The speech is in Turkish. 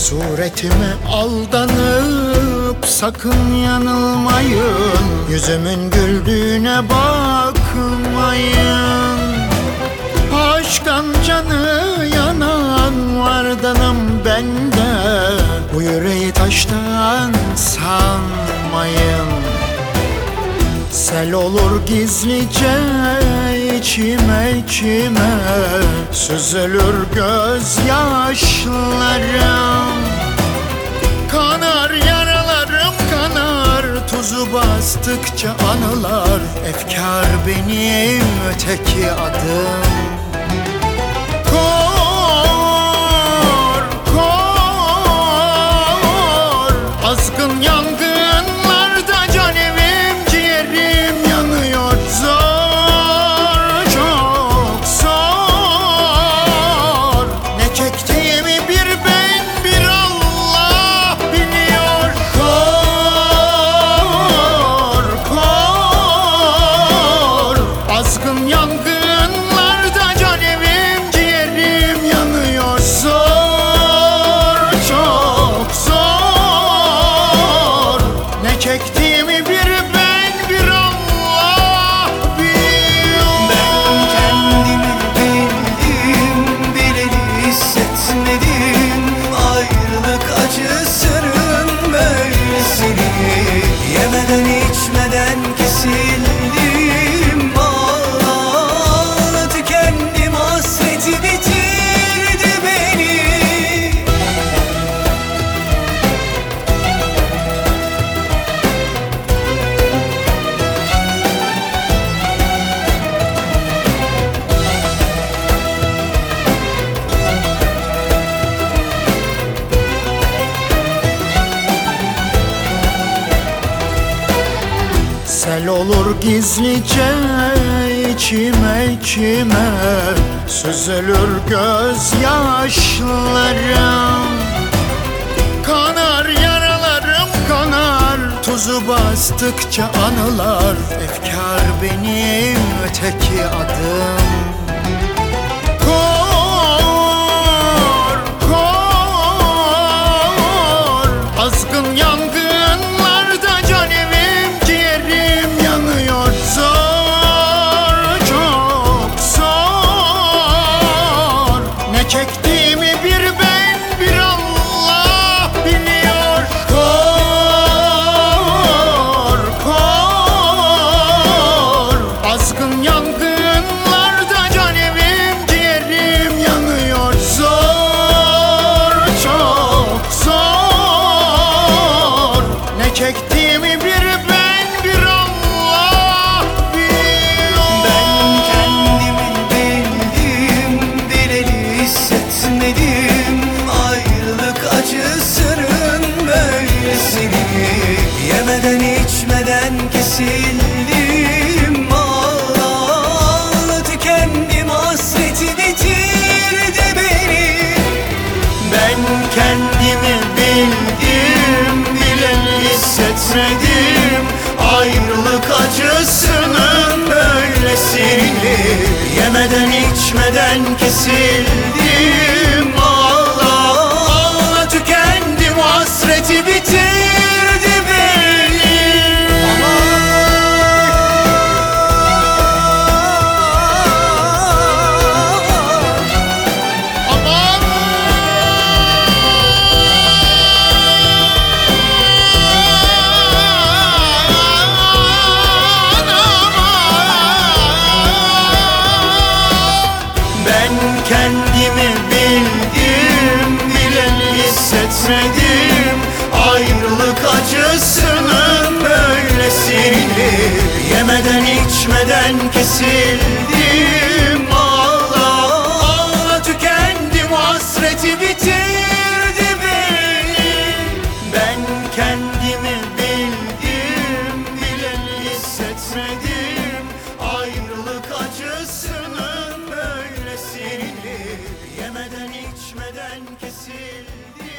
Suretime aldanıp sakın yanılmayın, yüzümün güldüğüne bakmayın. Aşktan canı yanan vardanım bende, bu yüreği taştan sanmayın. Sel olur gizlice içime içime, süzülür gözyaşlarım. Kanar yaralarım kanar, tuzu bastıkça anılar. Efkar benim öteki adım. Kor, kor, azgın yangınlarda can evim ciğerim yanıyor. Zor, çok zor, ne çektiğimi bir ben bir Allah biliyor. Kor, kor, azgın yangınlarda can evim ciğerim yanıyor. Zor, çok zor, ne çektiğimi bir ben bir Allah biliyor. Ben kendimi bildim, bileli hissetmedim. Ayrılık acısının böylesini. Yemeden içmeden kesildim. Ağla tükendim, hasreti bitirdi beni. Sel olur gizlice içime içime, süzülür gözyaşlarım. Kanar yaralarım kanar, tuzu bastıkça anılar. Efkar benim öteki adım. Kor, kor, azgın yangınlarda can evim ciğerim yanıyor. Zor, çok zor, ne çektiğimi bir ben bir Allah biliyor. Kor, kor, azgın yangınlarda can evim ciğerim yanıyor. Zor, çok zor, ne çektiğimi bir ben bir Allah biliyor. Ben kendimi bildim, bileli hissetmedim. Ayrılık acısının böylesini. Yemeden içmeden kesildim. Ağla tükendim, hasreti bitirdi beni. Ben kendimi bildim, bileli hissetmedim. Ayrılık acısının böylesini. Yemeden içmeden kesildim. Ağla tükendim, hasreti bitirdi beni. Aman, Ben kendimi bildim, bileli hissetmedim. Ayrılık acısının böylesini. Yemeden içmeden kesildim. Ağla tükendim, hasreti bitirdi beni. Ben kendimi bildim, bileli hissetmedim. Ayrılık acısının böylesini. Yemeden içmeden kesildim.